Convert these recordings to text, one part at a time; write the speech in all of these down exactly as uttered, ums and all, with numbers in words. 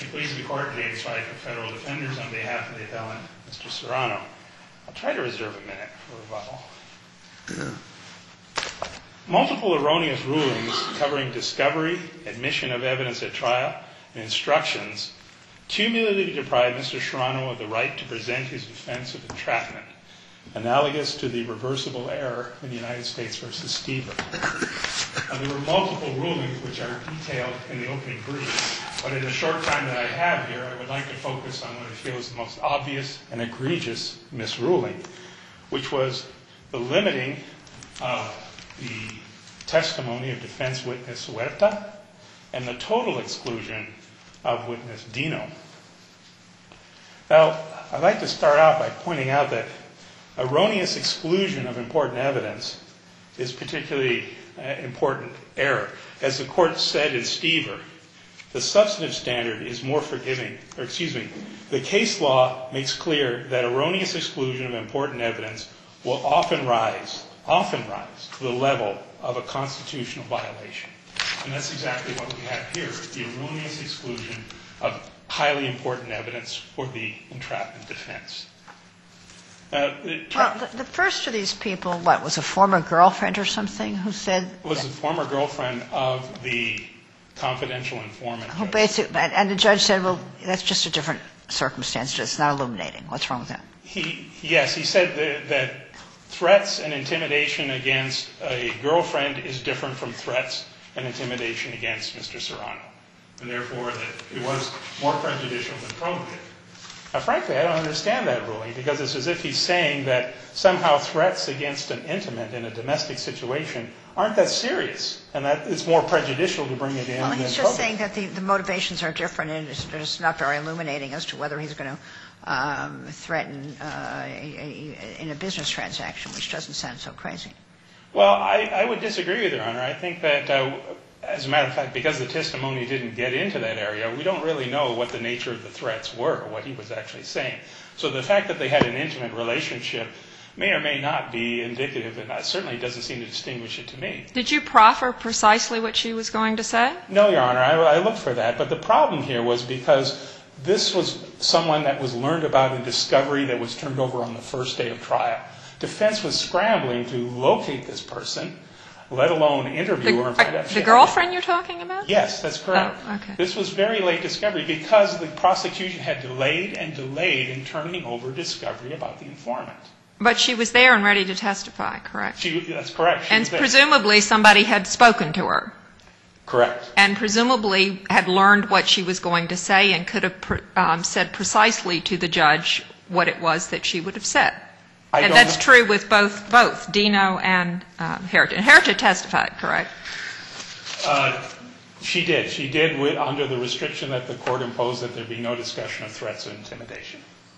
Please the court, James White for Federal Defenders, on behalf of the appellant, Mister Serrano. I'll try to reserve a minute for rebuttal. Multiple erroneous rulings covering discovery, admission of evidence at trial, and instructions cumulatively deprive Mister Serrano of the right to present his defense of entrapment, analogous to the reversible error in the United States versus Stever. Now, there were multiple rulings which are detailed in the opening brief, but in the short time that I have here, I would like to focus on what I feel is the most obvious and egregious misruling, which was the limiting of the testimony of defense witness Huerta and the total exclusion of witness Dino. Now, I'd like to start out by pointing out that erroneous exclusion of important evidence is particularly uh, important error. As the court said in Stever, the substantive standard is more forgiving, or excuse me, the case law makes clear that erroneous exclusion of important evidence will often rise, often rise to the level of a constitutional violation. And that's exactly what we have here, the erroneous exclusion of highly important evidence for the entrapment defense. Uh, the, well, the, the first of these people, what, was a former girlfriend or something who said... Was a former girlfriend of the confidential informant. Who basically, and the judge said, well, that's just a different circumstance. It's not illuminating. What's wrong with that? He, yes, he said that, that threats and intimidation against a girlfriend is different from threats and intimidation against Mister Serrano, and therefore that it was more prejudicial than probative. Now, frankly, I don't understand that ruling, because it's as if he's saying that somehow threats against an intimate in a domestic situation aren't that serious, and that it's more prejudicial to bring it in. Well, than he's just probative. saying that the, the motivations are different, and it's just not very illuminating as to whether he's going to um, threaten uh, a, a, in a business transaction, which doesn't sound so crazy. Well, I, I would disagree with Your Honor. I think that, uh, as a matter of fact, because the testimony didn't get into that area, we don't really know what the nature of the threats were, or what he was actually saying. So the fact that they had an intimate relationship may or may not be indicative, and that certainly doesn't seem to distinguish it to me. Did you proffer precisely what she was going to say? No, Your Honor. I, I looked for that. But the problem here was because this was someone that was learned about in discovery that was turned over on the first day of trial. Defense was scrambling to locate this person, let alone interview The, her and find out. the girlfriend you're talking about? Yes, that's correct. Oh, okay. This was very late discovery because the prosecution had delayed and delayed in turning over discovery about the informant. But she was there and ready to testify, correct? She, that's correct. She and was there. presumably somebody had spoken to her. Correct. And presumably had learned what she was going to say and could have pre- um, said precisely to the judge what it was that she would have said. I and don't that's know. true with both both Dino and uh, Herita. And Herita testified, correct? Uh, she did. She did with, under the restriction that the court imposed that there be no discussion of threats or intimidation.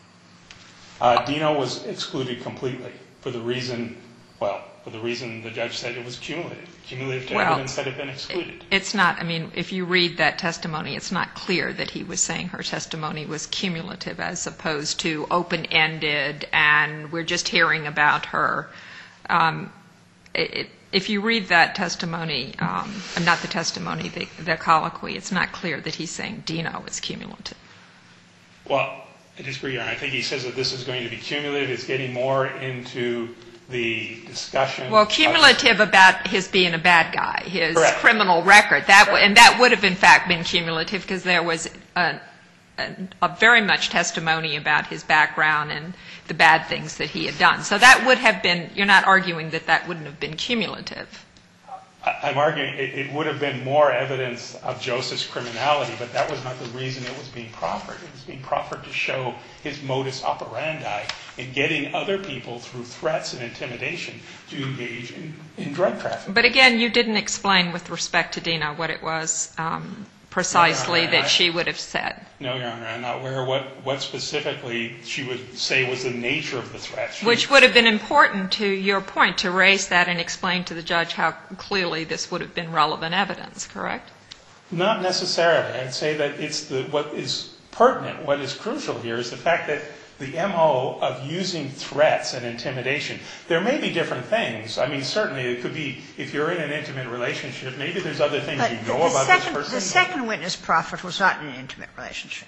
Uh, Dino was excluded completely for the reason, well, for the reason the judge said it was cumulative. Cumulative to Well, evidence that had been excluded. It's not, I mean, if you read that testimony, it's not clear that he was saying her testimony was cumulative as opposed to open-ended and we're just hearing about her. Um, it, if you read that testimony, um, not the testimony, the, the colloquy, it's not clear that he's saying Dino is cumulative. Well, I disagree, Your Honor. I think he says that this is going to be cumulative. It's getting more into the discussion. Well, cumulative about his being a bad guy, his Correct. criminal record, that w- and that would have in fact been cumulative because there was a, a, a very much testimony about his background and the bad things that he had done. So that would have been, you're not arguing that that wouldn't have been cumulative. I'm arguing it, it would have been more evidence of Joseph's criminality, but that was not the reason it was being proffered. It was being proffered to show his modus operandi in getting other people through threats and intimidation to engage in, in drug trafficking. But again, you didn't explain with respect to Dina what it was um, precisely No, Your Honor, that I, she would have said. No, Your Honor, I'm not aware what, what specifically she would say was the nature of the threat. She, Which would have been important to your point, to raise that and explain to the judge how clearly this would have been relevant evidence, correct? Not necessarily. I'd say that it's the what is pertinent, what is crucial here is the fact that the M O of using threats and intimidation. There may be different things. I mean, certainly it could be, if you're in an intimate relationship, maybe there's other things But you the- know the about second, this person. The second witness proffered was not in an intimate relationship.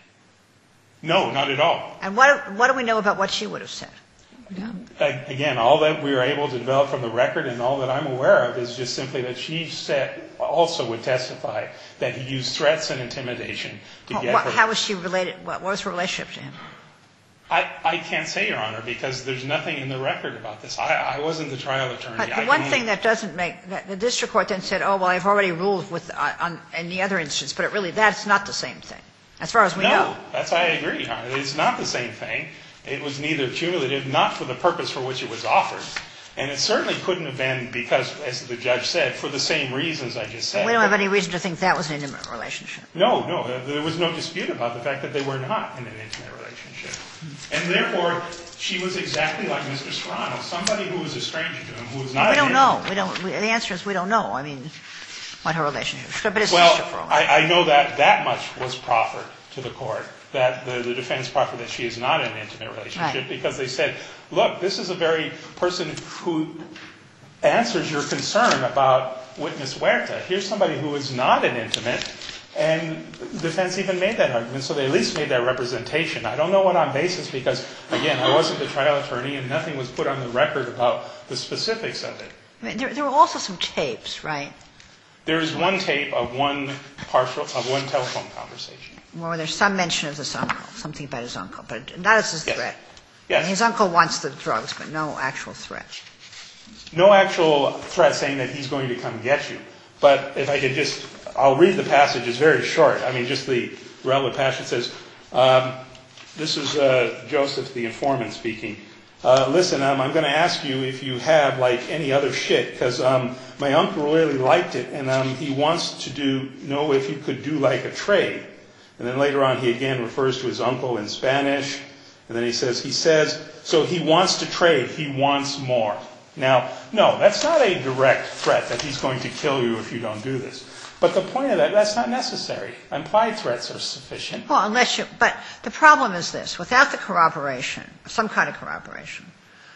No, not at all. And what, what do we know about what she would have said? Yeah. A- Again, all that we were able to develop from the record and all that I'm aware of is just simply that she said, also would testify that he used threats and intimidation to Well, get what, her. how was she related? What, what was her relationship to him? I, I can't say, Your Honor, because there's nothing in the record about this. I, I wasn't the trial attorney. But I the one can thing only- that doesn't make, that the district court then said, oh, well, I've already ruled with, uh, on, in the other instance, but it really, that's not the same thing, as far as we know. No, that's I agree, Your Honor. It's not the same thing. It was neither cumulative, not for the purpose for which it was offered. And it certainly couldn't have been because, as the judge said, for the same reasons I just said. We don't have any reason to think that was an intimate relationship. No, no, there was no dispute about the fact that they were not in an intimate relationship. And therefore, she was exactly like Mister Serrano, somebody who was a stranger to him, who was not We an don't intimate- know. We don't, we, the answer is we don't know. I mean, what her relationship. She could have been his sister Well, for all. I, I know that that much was proffered to the court, that the, the defense proffered that she is not in an intimate relationship, Right. because they said, look, this is a very person who answers your concern about witness Huerta. Here's somebody who is not an intimate, and the defense even made that argument, so they at least made that representation. I don't know what on basis, because, again, I wasn't the trial attorney, and nothing was put on the record about the specifics of it. I mean, there, there were also some tapes, right, There is one tape of one partial, of one telephone conversation. where there's some mention of this uncle, something about his uncle, but not as his Yes. threat. Yes. His uncle wants the drugs, but no actual threat. No actual threat saying that he's going to come get you. But if I could just, I'll read the passage. It's very short. I mean, just the relevant passage says, um, this is uh, Joseph, the informant, speaking. Uh, listen, um, I'm going to ask you if you have, like, any other shit, because um, my uncle really liked it, and um, he wants to do know if you could do, like, a trade. And then later on, he again refers to his uncle in Spanish. And then he says, he says, so he wants to trade. He wants more. Now, no, that's not a direct threat that he's going to kill you if you don't do this. But the point of that, that's not necessary. Implied threats are sufficient. Well, unless you, but the problem is this. Without the corroboration, some kind of corroboration,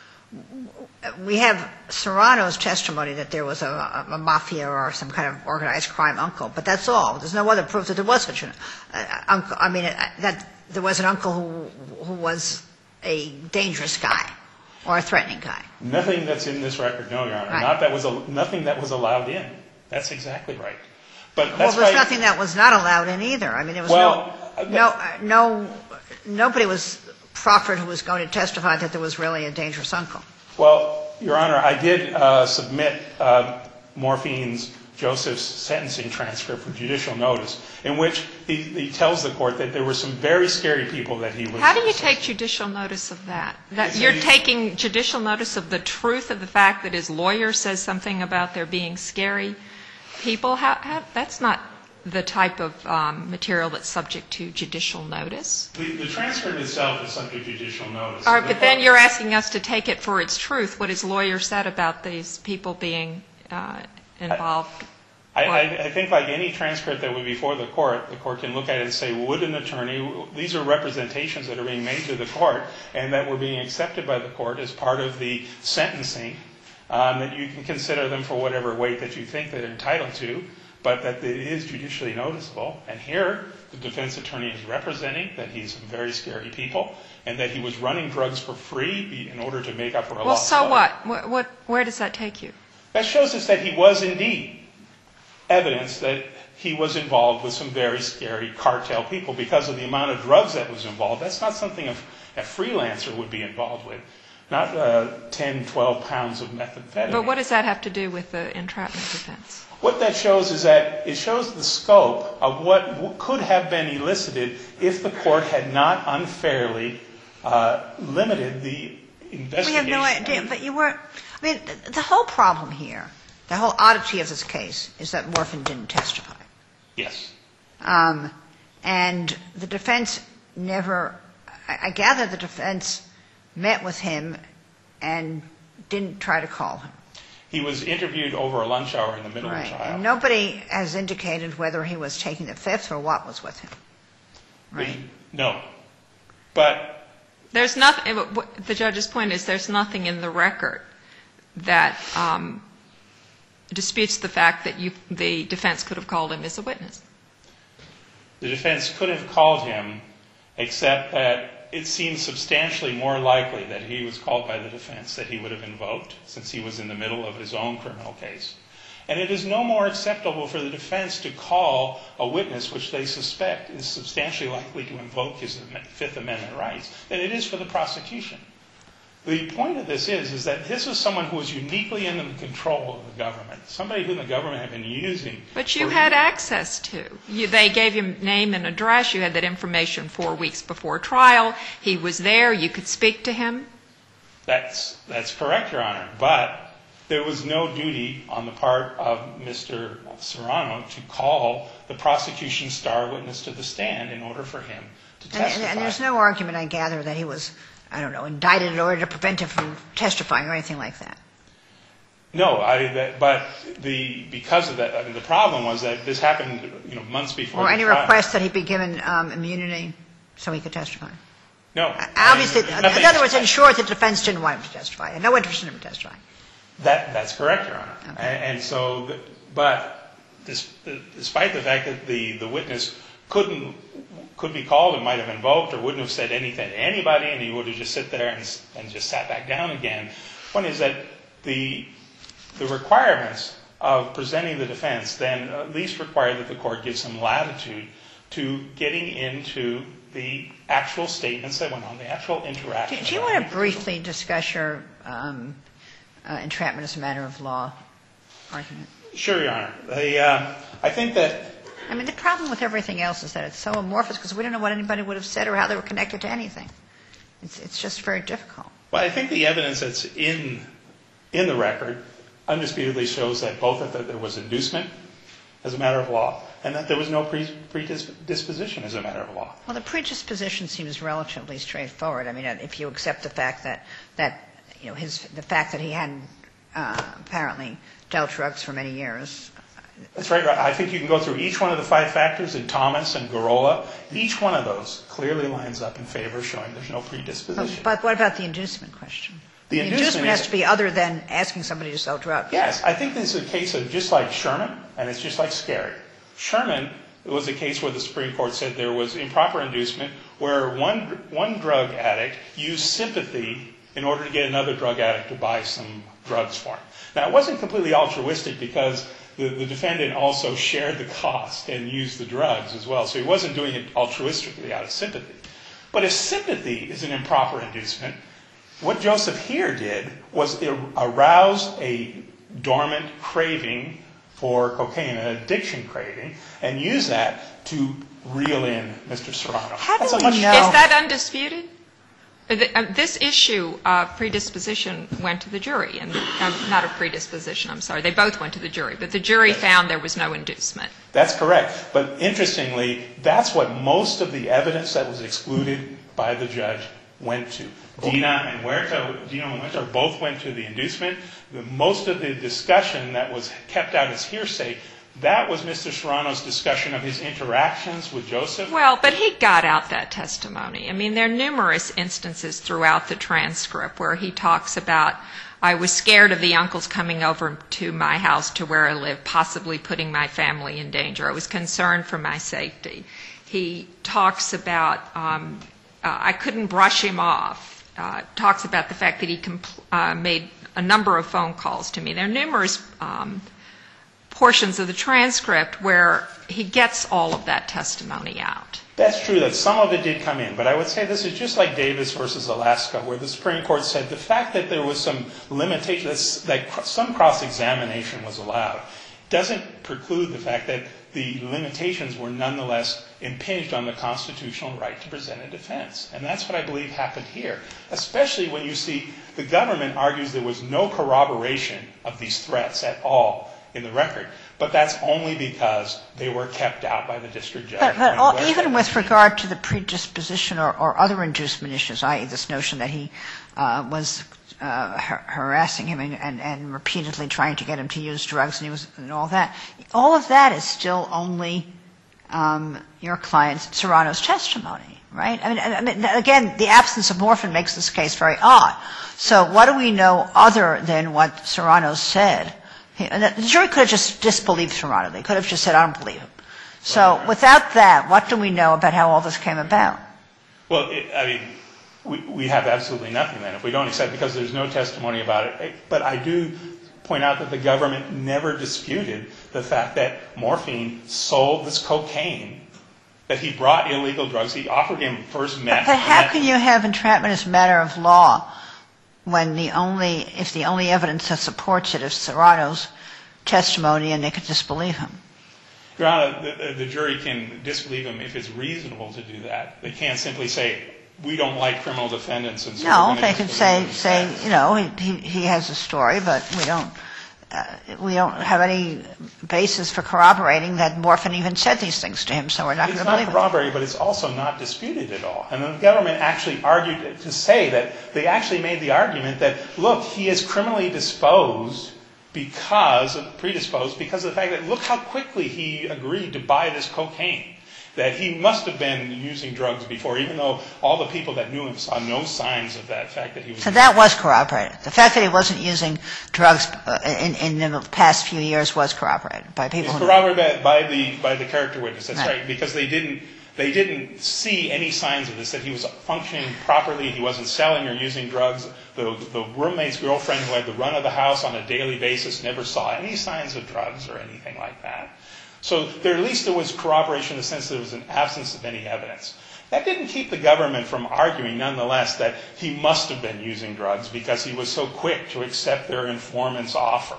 we have Serrano's testimony that there was a, a, a mafia or some kind of organized crime uncle, but that's all. There's no other proof that there was such an uh, uncle. I mean, uh, that there was an uncle who, who was a dangerous guy or a threatening guy. Nothing that's in this record, no, Your Honor. Right. Not that was a, nothing that was allowed in. That's exactly right. But Well, that's there's why, nothing that was not allowed in either. I mean, there was Well, no, uh, no, uh, no, nobody was proffered who was going to testify that there was really a dangerous uncle. Well, Your Honor, I did uh, submit uh, Morphine's, Joseph's sentencing transcript for judicial notice, in which he, he tells the court that there were some very scary people that he was... How do you take judicial notice of that? That It's you're a- taking judicial notice of the truth of the fact that his lawyer says something about there being scary people? How, how, that's not the type of um, material that's subject to judicial notice. The, the transcript itself is subject to judicial notice. All right, The but then court- you're asking us to take it for its truth, what his lawyer said about these people being uh, involved. I, I, I think like any transcript that would be before the court, the court can look at it and say, would an attorney, these are representations that are being made to the court and that were being accepted by the court as part of the sentencing, um, that you can consider them for whatever weight that you think they're entitled to, but that it is judicially noticeable. And here, the defense attorney is representing that he's some very scary people and that he was running drugs for free in order to make up for a Well, lost so life. what? what? What? Where does that take you? That shows us that he was indeed evidence that he was involved with some very scary cartel people because of the amount of drugs that was involved. That's not something a, a freelancer would be involved with, not uh, ten, twelve pounds of methamphetamine. But what does that have to do with the entrapment defense? What that shows is that it shows the scope of what w- could have been elicited if the court had not unfairly uh, limited the investigation. We have no idea, but you weren't, I mean, the, the whole problem here, the whole oddity of this case is that Morphin didn't testify. Yes. Um, and the defense never, I, I gather the defense met with him and didn't try to call him. He was interviewed over a lunch hour in the middle of Right. the trial. And nobody has indicated whether he was taking the fifth or what was with him. Right. No. But There's nothing, the judge's point is there's nothing in the record that um, disputes the fact that you, the defense could have called him as a witness. The defense could have called him, except that it seems substantially more likely that he was called by the defense that he would have invoked, since he was in the middle of his own criminal case. And it is no more acceptable for the defense to call a witness which they suspect is substantially likely to invoke his Fifth Amendment rights than it is for the prosecution. The point of this is, is that this was someone who was uniquely in the control of the government, somebody whom the government had been using. But you had access to. You, they gave you name and address. You had that information four weeks before trial. He was there. You could speak to him. That's, that's correct, Your Honor. But there was no duty on the part of Mister Serrano to call the prosecution's star witness to the stand in order for him to testify. And, and there's no argument, I gather, that he was, I don't know, indicted in order to prevent him from testifying or anything like that. No, I, that, but the, because of that, I mean, the problem was that this happened, you know, months before. Or the any trial. request that he be given um, immunity so he could testify. No. Obviously, I mean, in other words, in short, the defense didn't want him to testify. Had no interest in him testifying. That, that's correct, Your Honor. Okay. And, and so, the, but this, the, despite the fact that the, the witness couldn't, could be called and might have invoked or wouldn't have said anything to anybody and he would have just sit there and, and just sat back down again, one is that the, the requirements of presenting the defense then at least require that the court give some latitude to getting into the actual statements that went on, the actual interaction. Do, do you want to briefly discuss your um, uh, entrapment as a matter of law argument? Sure, Your Honor. The, uh, I think that... I mean, the problem with everything else is that it's so amorphous because we don't know what anybody would have said or how they were connected to anything. It's, it's just very difficult. Well, I think the evidence that's in, in the record undisputedly shows that both that there was inducement as a matter of law and that there was no pre- predisposition as a matter of law. Well, the predisposition seems relatively straightforward. I mean, if you accept the fact that, that you know, his, the fact that he hadn't uh, apparently dealt drugs for many years. That's right. I think you can go through each one of the five factors in Thomas and Garola. Each one of those clearly lines up in favor of showing there's no predisposition. But, but what about the inducement question? The, the inducement, inducement has to be other than asking somebody to sell drugs. Yes. I think this is a case of just like Sherman, and it's just like Scary. Sherman was a case where the Supreme Court said there was improper inducement where one, one drug addict used sympathy in order to get another drug addict to buy some drugs for him. Now, it wasn't completely altruistic because the, the defendant also shared the cost and used the drugs as well. So he wasn't doing it altruistically out of sympathy. But if sympathy is an improper inducement, what Joseph here did was arouse a dormant craving for cocaine, an addiction craving, and use that to reel in Mister Serrano. How do That's a we much know? Is that undisputed? This issue of predisposition went to the jury, and um, not of predisposition, I'm sorry. They both went to the jury, but the jury found there was no inducement. That's correct. But interestingly, that's what most of the evidence that was excluded by the judge went to. Dina and Huerta, Dina and Huerta both went to the inducement. The, most of the discussion that was kept out as hearsay, that was Mister Serrano's discussion of his interactions with Joseph. Well, but he got out that testimony. I mean, there are numerous instances throughout the transcript where he talks about, I was scared of the uncles coming over to my house to where I live, possibly putting my family in danger. I was concerned for my safety. He talks about, um, uh, I couldn't brush him off. Uh, talks about the fact that he compl- uh, made a number of phone calls to me. There are numerous um, portions of the transcript where he gets all of that testimony out. That's true that some of it did come in, but I would say this is just like Davis versus Alaska, where the Supreme Court said the fact that there was some limitation, that some cross-examination was allowed, doesn't preclude the fact that the limitations were nonetheless impinged on the constitutional right to present a defense. And that's what I believe happened here, especially when you see the government argues there was no corroboration of these threats at all in the record. But that's only because they were kept out by the district judge. But, but all, even with regard to the predisposition or, or other inducement issues, that is this notion that he uh, was uh, har- harassing him and, and, and repeatedly trying to get him to use drugs and, he was, and all that, all of that is still only um, your client Serrano's testimony, right? I mean, I mean, again, the absence of morphine makes this case very odd. So what do we know other than what Serrano said? He, the jury could have just disbelieved Serrano. They could have just said, I don't believe him. So right. Without that, what do we know about how all this came about? Well, it, I mean, we, we have absolutely nothing then if we don't accept, because there's no testimony about it. But I do point out that the government never disputed the fact that Morphine sold this cocaine, that he brought illegal drugs. He offered him first meth. But how can you have entrapment as a matter of law when the only, if the only evidence that supports it is Serrano's testimony and they could disbelieve him? Your Honor, the, the jury can disbelieve him if it's reasonable to do that. They can't simply say, we don't like criminal defendants. And so no, they could say, say, you know, he, he has a story, but we don't, uh, we don't have any basis for corroborating that Morphine even said these things to him, so we're not going to believe it. It's not corroborated, but it's also not disputed at all. And the government actually argued to say that they actually made the argument that, look, he is criminally disposed because, predisposed, because of the fact that look how quickly he agreed to buy this cocaine. That he must have been using drugs before, even though all the people that knew him saw no signs of that fact that he was. So that was corroborated. The fact that he wasn't using drugs uh, in, in the past few years was corroborated by people. It's who corroborated by the by the character witness. That's right. right, because they didn't they didn't see any signs of this. That he was functioning properly. He wasn't selling or using drugs. The the roommate's girlfriend, who had the run of the house on a daily basis, never saw any signs of drugs or anything like that. So there, at least there was corroboration in the sense that there was an absence of any evidence. That didn't keep the government from arguing, nonetheless, that he must have been using drugs because he was so quick to accept their informant's offer,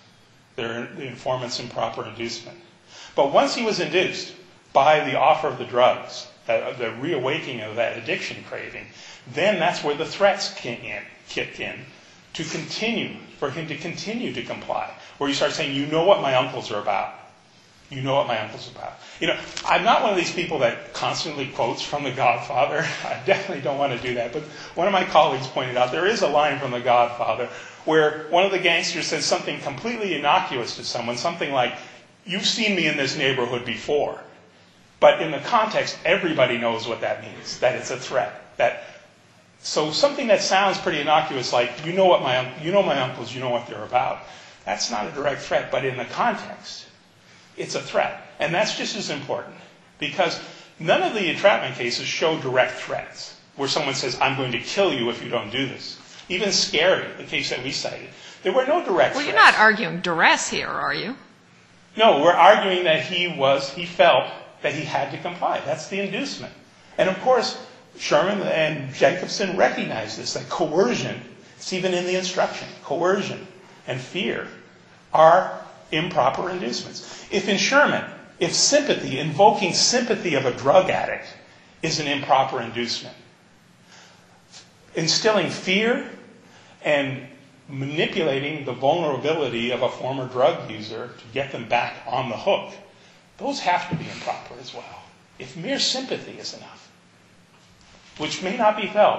their the informant's improper inducement. But once he was induced by the offer of the drugs, that, the reawakening of that addiction craving, then that's where the threats kicked in, kicked in to continue, for him to continue to comply, where you start saying, you know what my uncles are about. You know what my uncle's about. You know, I'm not one of these people that constantly quotes from The Godfather. I definitely don't want to do that. But one of my colleagues pointed out there is a line from The Godfather where one of the gangsters says something completely innocuous to someone, something like, you've seen me in this neighborhood before. But in the context, everybody knows what that means, that it's a threat. That So something that sounds pretty innocuous, like, you know what my you know my uncles, you know what they're about, that's not a direct threat. But in the context, it's a threat. And that's just as important. Because none of the entrapment cases show direct threats, where someone says, I'm going to kill you if you don't do this. Even Scary, the case that we cited, there were no direct well, threats. Well, you're not arguing duress here, are you? No, we're arguing that he was, he felt that he had to comply. That's the inducement. And of course, Sherman and Jacobson recognized this, that coercion, it's even in the instruction, coercion and fear are improper inducements. If in Sherman, if sympathy, invoking sympathy of a drug addict is an improper inducement, instilling fear and manipulating the vulnerability of a former drug user to get them back on the hook, those have to be improper as well. If mere sympathy is enough, which may not be felt,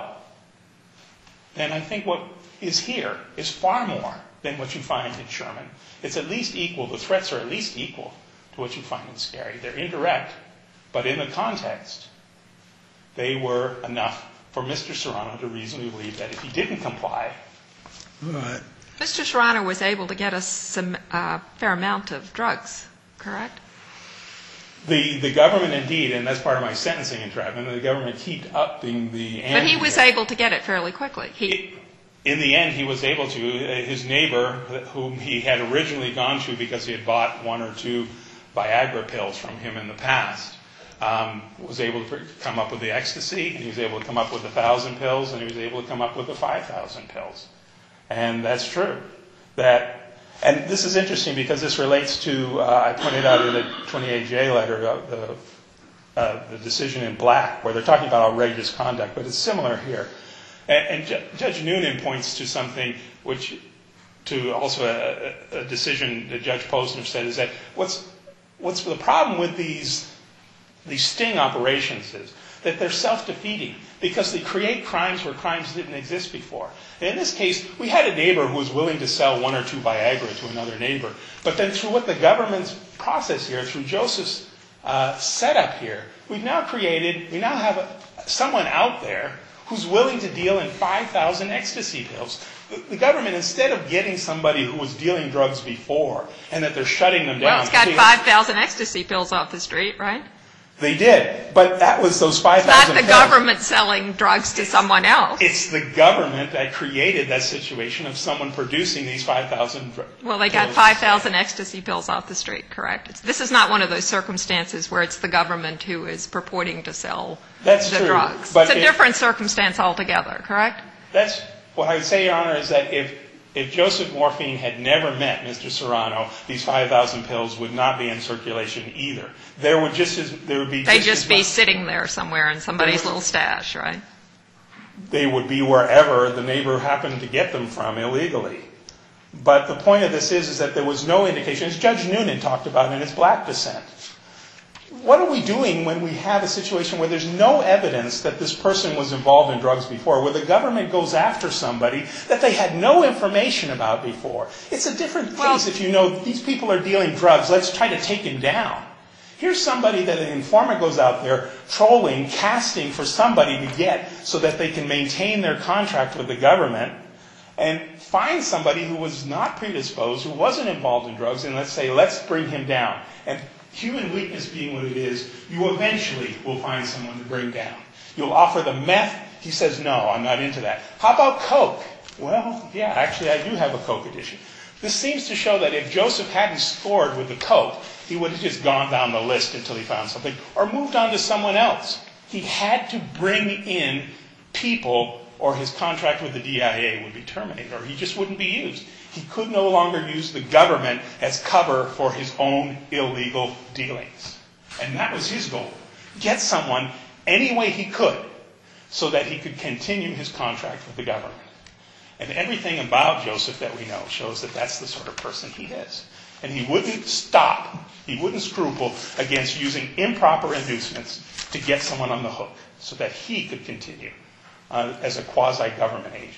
then I think what is here is far more than what you find in Sherman. It's at least equal, the threats are at least equal to what you find in Scary. They're indirect, but in the context, they were enough for Mister Serrano to reasonably believe that if he didn't comply. Right. Mister Serrano was able to get us some uh, fair amount of drugs, correct? The the government indeed, and that's part of my sentencing entrapment, the government kept upping the ante. But he was able to get it fairly quickly. He, In the end, he was able to. His neighbor, whom he had originally gone to because he had bought one or two Viagra pills from him in the past, um, was able to come up with the ecstasy, and he was able to come up with the thousand pills, and he was able to come up with the five thousand pills. And that's true. That, and this is interesting because this relates to, uh, I pointed out in the twenty-eight J letter, uh, the, uh, the decision in Black, where they're talking about outrageous conduct, but it's similar here. And, and J- Judge Noonan points to something which, to also a, a decision that Judge Posner said, is that what's what's the problem with these these sting operations is that they're self-defeating because they create crimes where crimes didn't exist before. And in this case, we had a neighbor who was willing to sell one or two Viagra to another neighbor, but then through what the government's process here, through Joseph's uh, setup here. We've now created, we now have a, someone out there who's willing to deal in five thousand ecstasy pills. The, the government, instead of getting somebody who was dealing drugs before and that they're shutting them down. Well, it's got five thousand ecstasy pills off the street, right? They did, but that was those five It's thousand not the pills. government selling drugs to someone else. It's the government that created that situation of someone producing these five thousand drugs. Well, they got five thousand ecstasy pills off the street, correct? It's, this is not one of those circumstances where it's the government who is purporting to sell That's the true, drugs. but It's a it- different circumstance altogether, correct? That's what I would say, Your Honor, is that if if Joseph Morphine had never met Mister Serrano, these five thousand pills would not be in circulation either. There would just as there would be They'd just, just as be much, sitting there somewhere in somebody's little stash, right? they would be wherever the neighbor happened to get them from illegally. But the point of this is, is that there was no indication, as Judge Noonan talked about in his Black dissent. What are we doing when we have a situation where there's no evidence that this person was involved in drugs before, where the government goes after somebody that they had no information about before? It's a different case Well, if you know these people are dealing drugs, let's try to take him down. Here's somebody that an informant goes out there trolling, casting for somebody to get so that they can maintain their contract with the government, and find somebody who was not predisposed, who wasn't involved in drugs, and let's say, let's bring him down. And human weakness being what it is, you eventually will find someone to bring down. You'll offer the meth. He says, no, I'm not into that. How about Coke? Well, yeah, actually, I do have a Coke addiction. This seems to show that if Joseph hadn't scored with the Coke, he would have just gone down the list until he found something, or moved on to someone else. He had to bring in people, or his contract with the D I A would be terminated, or he just wouldn't be used. He could no longer use the government as cover for his own illegal dealings. And that was his goal. Get someone any way he could so that he could continue his contract with the government. And everything about Joseph that we know shows that that's the sort of person he is. And he wouldn't stop, he wouldn't scruple against using improper inducements to get someone on the hook so that he could continue uh, as a quasi-government agent.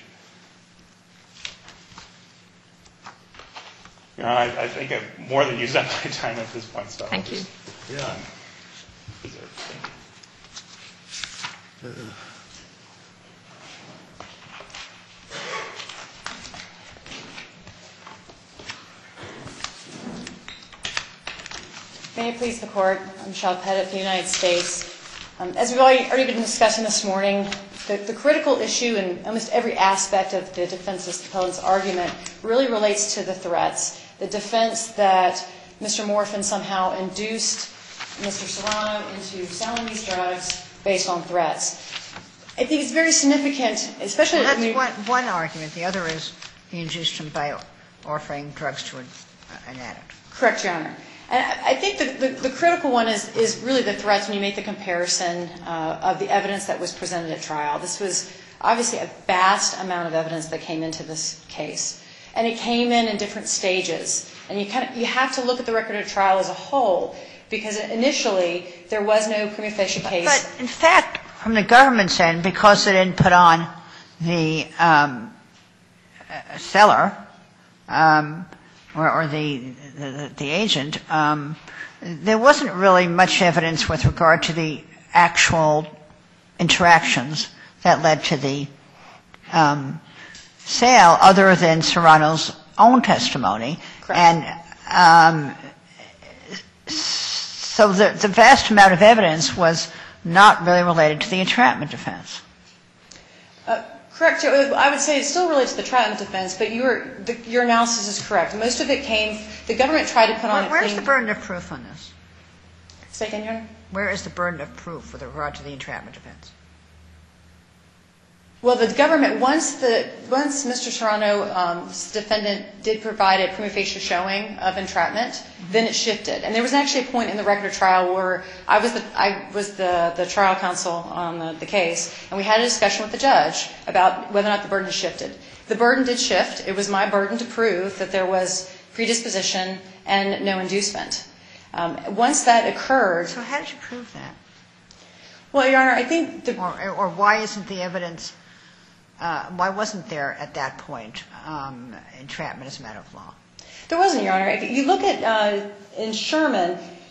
You know, I, I think I've more than used up my time at this point. So Thank I'll just, you. Um, reserve. Thank you. May it please the Court, I'm Michelle Pettit of the United States. Um, as we've already, already been discussing this morning, the, the critical issue in almost every aspect of the defense's appellant's argument really relates to the threats. The defense that Mister Morphine somehow induced Mister Serrano into selling these drugs based on threats. I think it's very significant, especially... Well, that's I mean, one, one argument. The other is he induced him by offering drugs to an, an addict. Correct, Your Honor. And I think the, the, the critical one is, is really the threats when you make the comparison uh, of the evidence that was presented at trial. This was obviously a vast amount of evidence that came into this case. And it came in in different stages. And you, kind of, you have to look at the record of trial as a whole, because initially there was no prima facie case. But in fact, from the government's end, because they didn't put on the um, uh, seller, um, or, or the, the, the agent, um, there wasn't really much evidence with regard to the actual interactions that led to the um, sale, other than Serrano's own testimony. Correct. And um, so the, the vast amount of evidence was not really related to the entrapment defense. Uh, correct. I would say it still relates to the entrapment defense, but your, the, your analysis is correct. Most of it came, the government tried to put on Where, a where's clean... the burden of proof on this? Say again, Your Honor? Where is the burden of proof with regard to the entrapment defense? Well, the government, once the once Mister Serrano, um, defendant, did provide a prima facie showing of entrapment, mm-hmm. then it shifted. And there was actually a point in the record of trial where I was the I was the, the trial counsel on the, the case, and we had a discussion with the judge about whether or not the burden had shifted. The burden did shift. It was my burden to prove that there was predisposition and no inducement. Um, once that occurred... So how did you prove that? Well, Your Honor, I think... The, or, or why isn't the evidence... Uh, why wasn't there at that point um, entrapment as a matter of law? There wasn't, Your Honor. If you look at uh, in Sherman,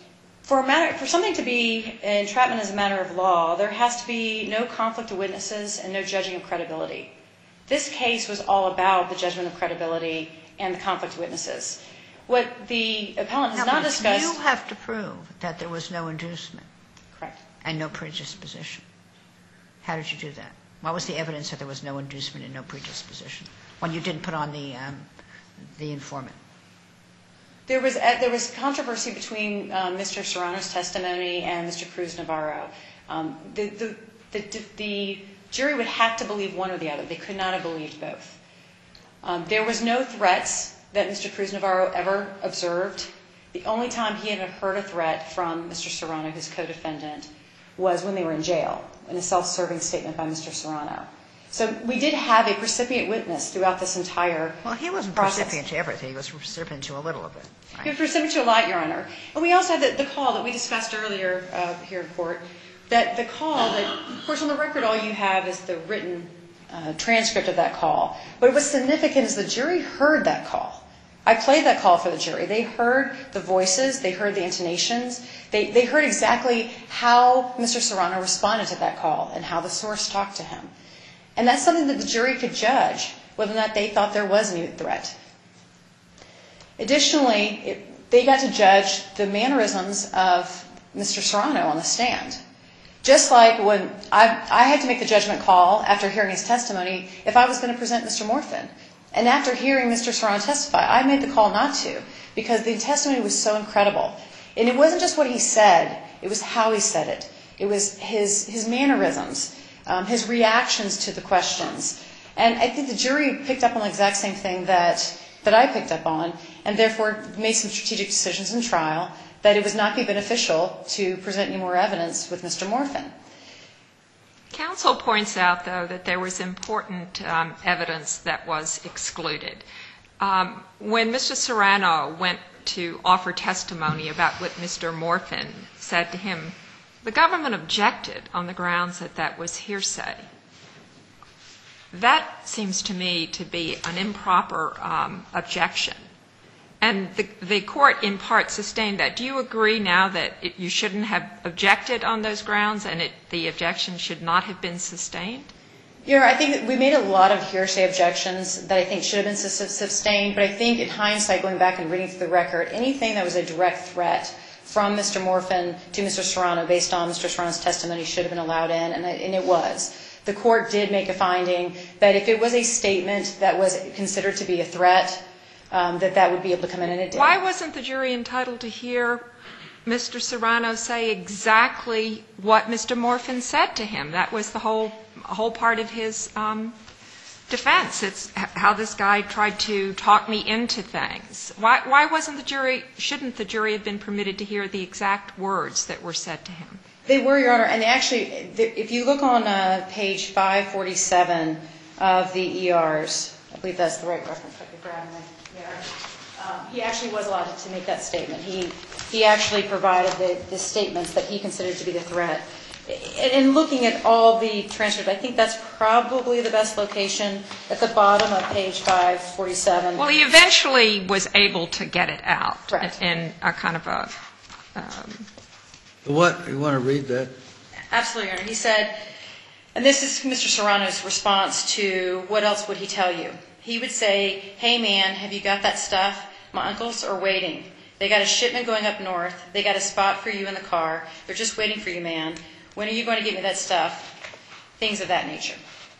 For, a matter, for something to be entrapment as a matter of law, there has to be no conflict of witnesses and no judging of credibility. This case was all about the judgment of credibility and the conflict of witnesses. What the appellant has Now, not but discussed... You have to prove that there was no inducement. Correct. And no predisposition. How did you do that? What was the evidence that there was no inducement and no predisposition when you didn't put on the um, the informant? There was there was controversy between um, Mister Serrano's testimony and Mister Cruz Navarro. Um, the, the, the, the jury would have to believe one or the other. They could not have believed both. Um, there was no threats that Mister Cruz Navarro ever observed. The only time he had heard a threat from Mister Serrano, his co-defendant, was when they were in jail, in a self-serving statement by Mister Serrano. So we did have a recipient witness throughout this entire process. Well, he wasn't recipient to everything. He was recipient to a little of it. Right? He was recipient to a lot, Your Honor. And we also had the, the call that we discussed earlier uh, here in court, that the call that, of course, on the record, all you have is the written uh, transcript of that call. But what's significant is the jury heard that call. I played that call for the jury. They heard the voices. They heard the intonations. They, they heard exactly how Mister Serrano responded to that call and how the source talked to him. And that's something that the jury could judge, whether or not they thought there was any threat. Additionally, it, they got to judge the mannerisms of Mister Serrano on the stand. Just like when I, I had to make the judgment call after hearing his testimony if I was going to present Mister Morfin. And after hearing Mister Serrano testify, I made the call not to, because the testimony was so incredible. And it wasn't just what he said, it was how he said it. It was his, his mannerisms. Um, his reactions to the questions. And I think the jury picked up on the exact same thing that, that I picked up on, and therefore made some strategic decisions in trial that it was not be beneficial to present any more evidence with Mister Morfin. Counsel points out, though, that there was important um, evidence that was excluded. Um, when Mister Serrano went to offer testimony about what Mister Morfin said to him, the government objected on the grounds that that was hearsay. That seems to me to be an improper um, objection. And the, the court in part sustained that. Do you agree now that it, you shouldn't have objected on those grounds and it, the objection should not have been sustained? Your Honor, I think that we made a lot of hearsay objections that I think should have been sustained, but I think in hindsight, going back and reading through the record, anything that was a direct threat from Mister Morfin to Mister Serrano based on Mister Serrano's testimony should have been allowed in, and it, and it was. The court did make a finding that if it was a statement that was considered to be a threat, um, that that would be able to come in, and it did. Why wasn't the jury entitled to hear Mister Serrano say exactly what Mister Morfin said to him? That was the whole, whole part of his um, defense. It's how this guy tried to talk me into things. Why, why wasn't the jury, shouldn't the jury have been permitted to hear the exact words that were said to him? They were, Your Honor, and actually, if you look on uh, page five forty-seven of the E Rs, I believe that's the right reference, if I could grab my E R, um, he actually was allowed to make that statement. He, he actually provided the, the statements that he considered to be the threat. In looking at all the transcripts, I think that's probably the best location at the bottom of page five forty-seven. Well, he eventually was able to get it out. Correct. In a kind of a... Um, What? You want to read that? Absolutely, Your Honor. He said, and this is Mister Serrano's response to what else would he tell you? He would say, hey, man, have you got that stuff? My uncles are waiting. They got a shipment going up north. They got a spot for you in the car. They're just waiting for you, man. When are you going to get me that stuff? Things of that nature.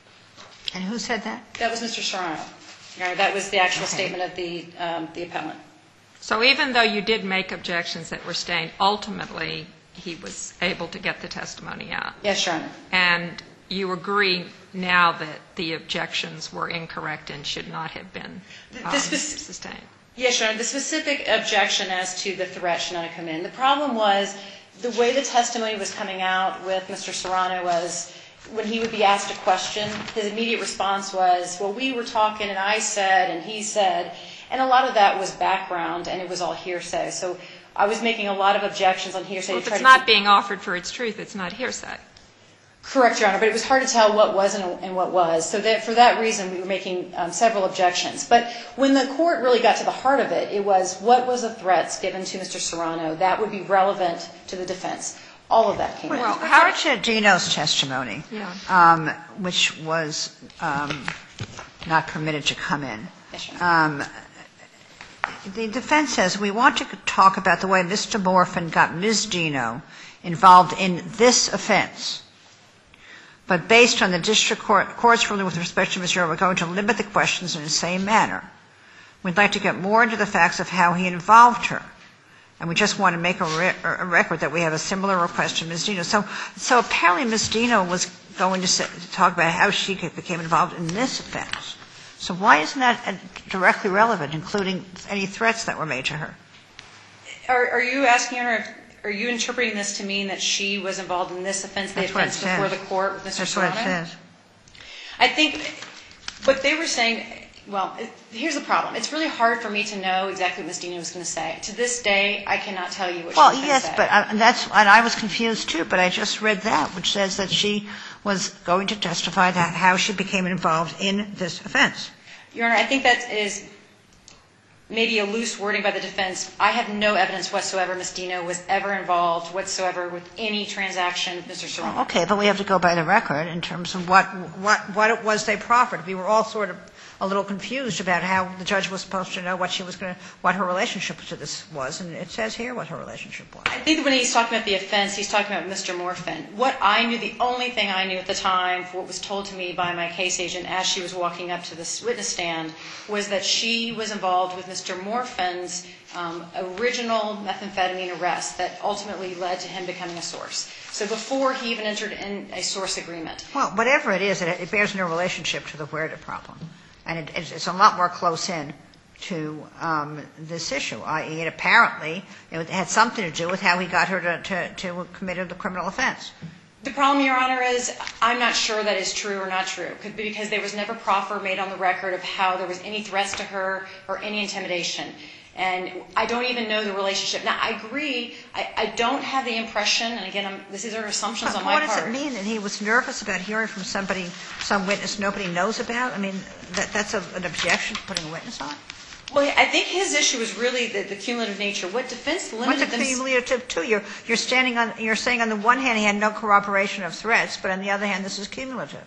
And who said that? That was Mister Serrano. Your Honor, that was the actual Okay. statement of the um, the appellant. So even though you did make objections that were sustained, ultimately he was able to get the testimony out. Yes, Your Honor. And you agree now that the objections were incorrect and should not have been um, The spec- sustained. Yes, Your Honor. The specific objection as to the threat should not have come in. The problem was the way the testimony was coming out with Mister Serrano was when he would be asked a question, his immediate response was, well, we were talking and I said and he said. And a lot of that was background and it was all hearsay. So I was making a lot of objections on hearsay. Well, to if try it's to not keep- being offered for its truth, it's not hearsay. Correct, Your Honor, but it was hard to tell what wasn't and what was. So that for that reason, we were making um, several objections. But when the court really got to the heart of it, it was what was the threats given to Mister Serrano that would be relevant to the defense. All of that came Well, out. Howard Giardino's testimony, Yeah. um, which was um, not permitted to come in. Yes, Your Honor. Um, the defense says, we want to talk about the way Mister Morphin got Miz Dino involved in this offense. But based on the district court, court's ruling with respect to Mister we're going to limit the questions in the same manner. We'd like to get more into the facts of how he involved her. And we just want to make a, re- a record that we have a similar request to Miz Dino. So, so apparently Miz Dino was going to, say, to talk about how she became involved in this offense. So why isn't that directly relevant, including any threats that were made to her? Are, are you asking her, if, are you interpreting this to mean that she was involved in this offense, the That's what it offense before says. the court with Mister That's Serrano? what it says. I think what they were saying, well, it, here's the problem. It's really hard for me to know exactly what Miz Dino was going to say. To this day, I cannot tell you what Well, she was yes, going to say. but uh, that's, and I was confused too, but I just read that, which says that she was going to testify that how she became involved in this offense. Your Honor, I think that is maybe a loose wording by the defense. I have no evidence whatsoever Miz Dino was ever involved whatsoever with any transaction with Mister Serrano. Okay, but we have to go by the record in terms of what, what, what it was they proffered. We were all sort of a little confused about how the judge was supposed to know what she was going to, what her relationship to this was, and it says here what her relationship was. I think when he's talking about the offense, he's talking about Mister Morphin. What I knew, the only thing I knew at the time, for what was told to me by my case agent as she was walking up to this witness stand, was that she was involved with Mister Morphin's um, original methamphetamine arrest that ultimately led to him becoming a source. So before he even entered in a source agreement. Well, whatever it is, it, it bears no relationship to the where the problem. And it, it's, it's a lot more close in to um, this issue, that is, it apparently it had something to do with how he got her to, to, to commit a criminal offense. The problem, Your Honor, is I'm not sure that is true or not true, because there was never proffer made on the record of how there was any threats to her or any intimidation. And I don't even know the relationship. Now, I agree, I, I don't have the impression, and again, I'm, these are assumptions But on my what part. does it mean that he was nervous about hearing from somebody, some witness nobody knows about? I mean, that, that's a, an objection to putting a witness on? Well, I think his issue is really the, the cumulative nature. What defense limited What's them... a cumulative to? You're, you're, standing on, you're saying on the one hand he had no corroboration of threats, but on the other hand this is cumulative.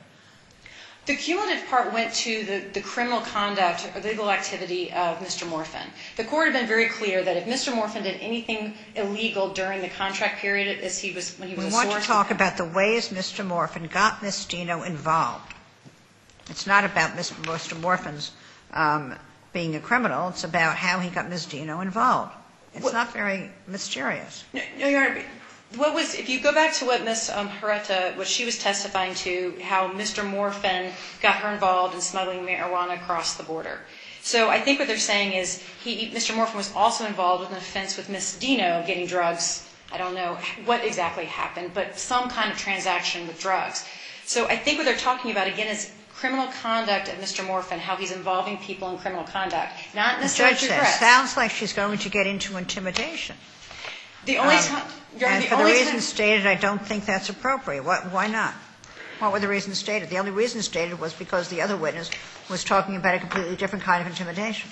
The cumulative part went to the, the criminal conduct or legal activity of Mister Morphin. The court had been very clear that if Mister Morphin did anything illegal during the contract period as he was, when he was We a want source... to talk about the ways Mister Morphin got Miss Dino involved. It's not about Mister Morphin's um, being a criminal. It's about how he got Miss Dino involved. It's What, not very mysterious. No, no, Your Honor. What was, if you go back to what Miss Um, Herrera, what she was testifying to, how Mister Morphin got her involved in smuggling marijuana across the border. So I think what they're saying is he, Mister Morphin was also involved with an offense with Miss Dino getting drugs. I don't know what exactly happened, but some kind of transaction with drugs. So I think what they're talking about, again, is criminal conduct of Mister Morphin, how he's involving people in criminal conduct, not necessarily The judge through says, threats. sounds like she's going to get into intimidation. The only Um, time... Your Honor, and the for the only reasons time- stated, I don't think that's appropriate. What, why not? What were the reasons stated? The only reason stated was because the other witness was talking about a completely different kind of intimidation.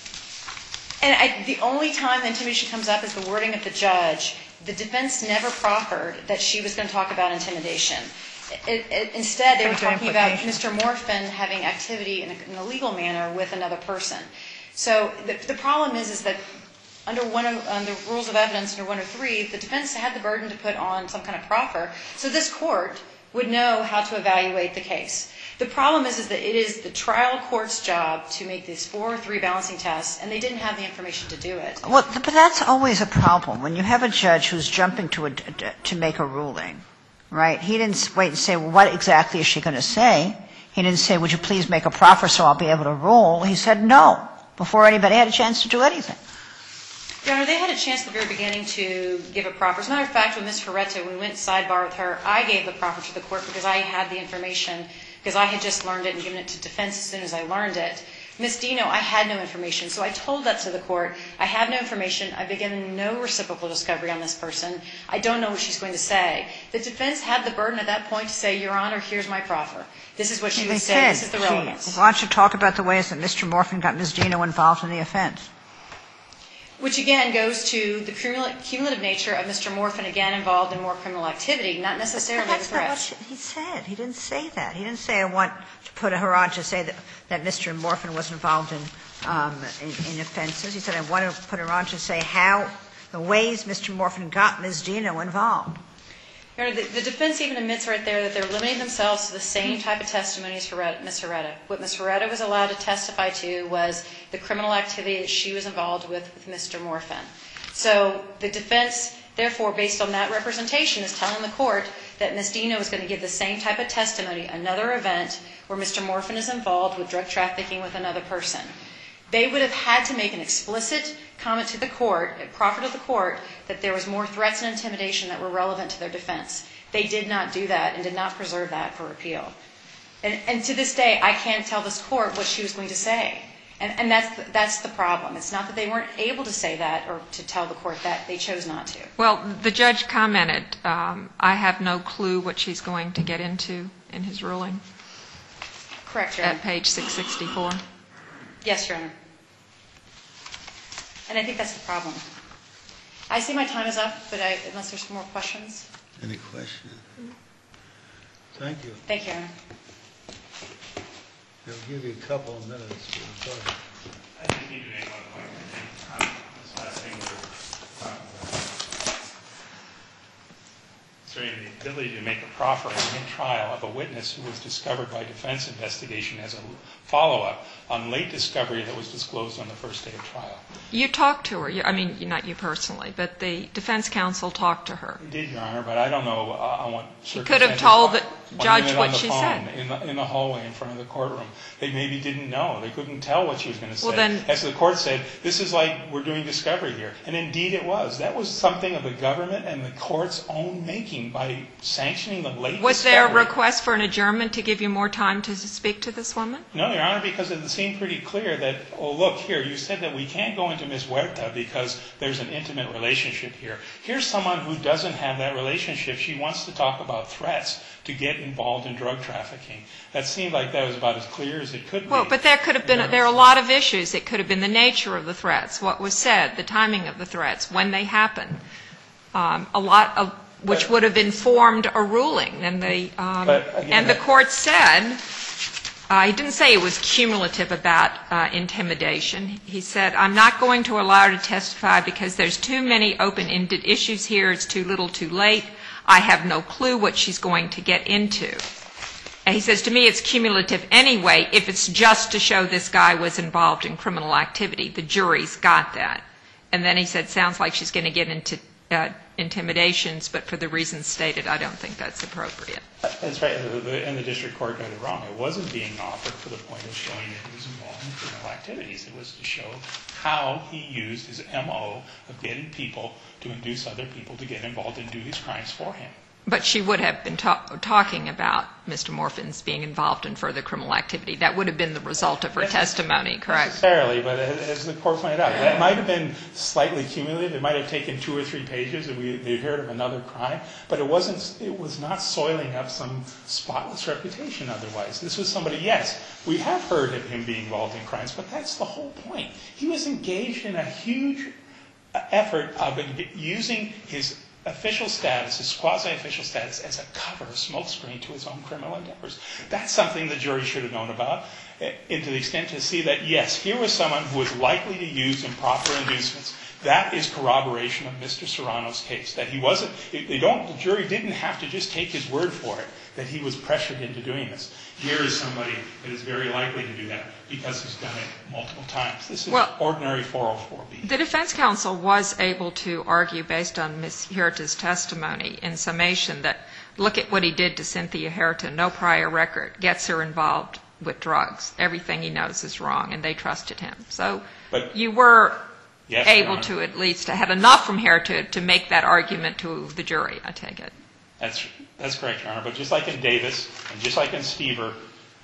And I, the only time the intimidation comes up is the wording of the judge. The defense never proffered that she was going to talk about intimidation. It, it, instead, they were Pretty good talking about implication. Mister Morphin having activity in a, in a legal manner with another person. So the, the problem is, is that under one of under rules of evidence, under one oh three, the defense had the burden to put on some kind of proffer, so this court would know how to evaluate the case. The problem is, is that it is the trial court's job to make these four or three balancing tests, and they didn't have the information to do it. Well, but that's always a problem. When you have a judge who's jumping to a, to make a ruling, right? He didn't wait and say, well, what exactly is she going to say? He didn't say, would you please make a proffer so I'll be able to rule? He said no, before anybody had a chance to do anything. Your Honor, they had a chance at the very beginning to give a proffer. As a matter of fact, with Miz Herrera, when we went sidebar with her, I gave the proffer to the court because I had the information, because I had just learned it and given it to defense as soon as I learned it. Miz Dino, I had no information. So I told that to the court. I have no information. I've been given no reciprocal discovery on this person. I don't know what she's going to say. The defense had the burden at that point to say, Your Honor, here's my proffer. This is what she They would say. said, This is the relevance. Why don't you talk about the ways that Mister Morphin got Miz Dino involved in the offense? Which again goes to the cumulative nature of Mister Morphin again involved in more criminal activity, not necessarily But the that's not what threats. she, he said. He didn't say that. He didn't say I want to put her on to say that, that Mister Morphin was involved in, um, in, in offenses. He said I want to put her on to say how the ways Mister Morphin got Miz Dino involved. Your Honor, the, the defense even admits right there that they're limiting themselves to the same type of testimony as Miz Herrera. What Miz Herrera was allowed to testify to was the criminal activity that she was involved with with Mister Morphin. So the defense, therefore, based on that representation, is telling the court that Miz Dino is going to give the same type of testimony, another event where Mister Morphin is involved with drug trafficking with another person. They would have had to make an explicit comment to the court, proffer to the court, that there was more threats and intimidation that were relevant to their defense. They did not do that and did not preserve that for appeal. And, and to this day, I can't tell this court what she was going to say. And, and that's, the, that's the problem. It's not that they weren't able to say that or to tell the court that. They chose not to. Well, the judge commented, um, I have no clue what she's going to get into in his ruling. Correct, Your Honor. At page six sixty-four. Yes, Your Honor. And I think that's the problem. I see my time is up, but I, unless there's more questions. Any questions? Thank you. Thank you, Your Honor. They'll give you a couple of minutes to talk. I just need to make one point. Um, this last thing we're talking about. Concerning the ability to make a proffer in trial of a witness who was discovered by defense investigation as a follow-up on late discovery that was disclosed on the first day of trial. You talked to her. You, I mean, not you personally, but the defense counsel talked to her. I did, Your Honor, but I don't know uh, on what She circumstances. could have told the One judge minute what on the she phone, said. In the, in the hallway in front of the courtroom. They maybe didn't know. They couldn't tell what she was going to say. Well, then- As the court said, this is like we're doing discovery here. And indeed it was. That was something of the government and the court's own making by sanctioning the late Was discovery. there a request for an adjournment to give you more time to speak to this woman? No, Your Honor, because it seemed pretty clear that, oh, look, here, you said that we can't go into Miz Huerta because there's an intimate relationship here. Here's someone who doesn't have that relationship. She wants to talk about threats to get involved in drug trafficking. That seemed like that was about as clear as it could be. Well, but there could have been, there are a lot of issues. It could have been the nature of the threats, what was said, the timing of the threats, when they happened. Um, a lot of, which But- would have informed a ruling. And the, um, But again, and the that- court said, uh, he didn't say it was cumulative about uh, intimidation. He said, I'm not going to allow her to testify because there's too many open-ended issues here. It's too little too late. I have no clue what she's going to get into. And he says, to me, it's cumulative anyway if it's just to show this guy was involved in criminal activity. The jury's got that. And then he said, sounds like she's going to get into uh, intimidations, but for the reasons stated, I don't think that's appropriate. That's right. The, the, and the district court got it wrong. It wasn't being offered for the point of showing that he was involved in criminal activities. It was to show how he used his M O of getting people to induce other people to get involved and do these crimes for him. But she would have been ta- talking about Mister Morphin's being involved in further criminal activity. That would have been the result of her Yes, testimony, correct? Necessarily, but as, as the court pointed out, that might have been slightly cumulative. It might have taken two or three pages and we they heard of another crime, but it wasn't. It was not soiling up some spotless reputation. Otherwise, this was somebody. Yes, we have heard of him being involved in crimes, but that's the whole point. He was engaged in a huge effort of using his official status, his quasi-official status, as a cover, a smokescreen to his own criminal endeavors. That's something the jury should have known about, and to the extent to see that, yes, here was someone who was likely to use improper inducements. That is corroboration of Mister Serrano's case, that he wasn't, they don't, the jury didn't have to just take his word for it, that he was pressured into doing this. Here is somebody that is very likely to do that because he's done it multiple times. This is Well, ordinary four oh four B. The defense counsel was able to argue, based on Miz Huerta's testimony in summation, that look at what he did to Cynthia Huerta, no prior record, gets her involved with drugs. Everything he knows is wrong, and they trusted him. So But- you were Yes, Your able Honor. to at least have enough from Huerta to make that argument to the jury, I take it. That's, that's correct, Your Honor. But just like in Davis and just like in Stever,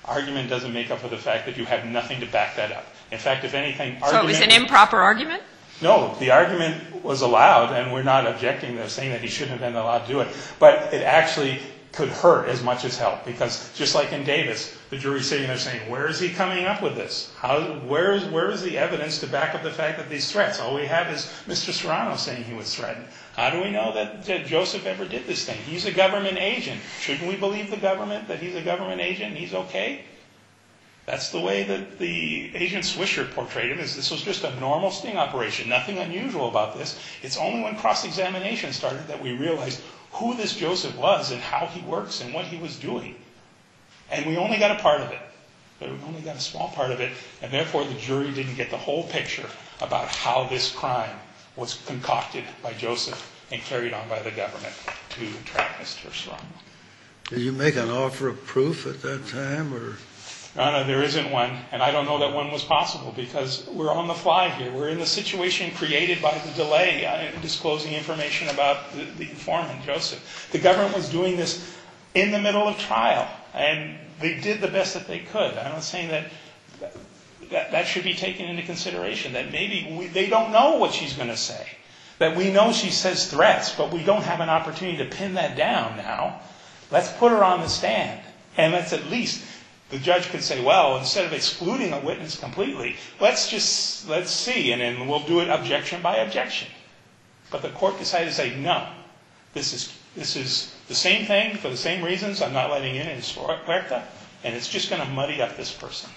argument doesn't make up for the fact that you have nothing to back that up. In fact, if anything, So it was an argument- improper argument? No, the argument was allowed, and we're not objecting to saying that he shouldn't have been allowed to do it. But it actually could hurt as much as help, because just like in Davis, the jury's sitting there saying, where is he coming up with this? How, where is, where is the evidence to back up the fact that these threats? All we have is Mister Serrano saying he was threatened. How do we know that, that Joseph ever did this thing? He's a government agent. Shouldn't we believe the government that he's a government agent and he's okay? That's the way that the Agent Swisher portrayed him, is this was just a normal sting operation. Nothing unusual about this. It's only when cross-examination started that we realized who this Joseph was and how he works and what he was doing. And we only got a part of it. But we only got a small part of it, and therefore the jury didn't get the whole picture about how this crime was concocted by Joseph and carried on by the government to trap Mister Serrano. Did you make an offer of proof at that time, or? No, no, there isn't one, and I don't know that one was possible because we're on the fly here. We're in the situation created by the delay in disclosing information about the, the informant, Joseph. The government was doing this in the middle of trial, and they did the best that they could. I'm not saying that that, that should be taken into consideration, that maybe we, they don't know what she's going to say, that we know she says threats, but we don't have an opportunity to pin that down now. Let's put her on the stand, and let's at least... The judge could say, well, instead of excluding a witness completely, let's just, let's see, and then we'll do it objection by objection. But the court decided to say, no, this is this is the same thing for the same reasons. I'm not letting in in Puerta, and it's just going to muddy up this person.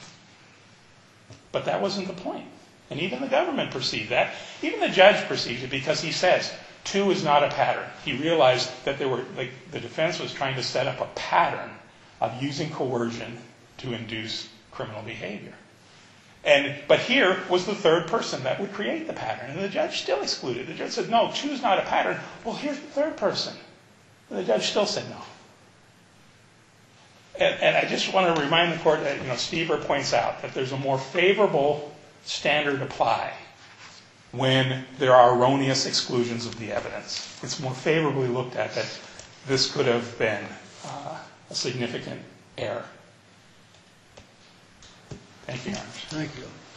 But that wasn't the point. And even the government perceived that. Even the judge perceived it because he says, two is not a pattern. He realized that there were, like, the defense was trying to set up a pattern of using coercion to induce criminal behavior. And but here was the third person that would create the pattern, and the judge still excluded. The judge said, no, two's not a pattern. Well, here's the third person. And the judge still said no. And, and I just want to remind the court that, you know, Stever points out that there's a more favorable standard apply when there are erroneous exclusions of the evidence. It's more favorably looked at that this could have been uh, a significant error. Thank you, Your Honor. Thank you.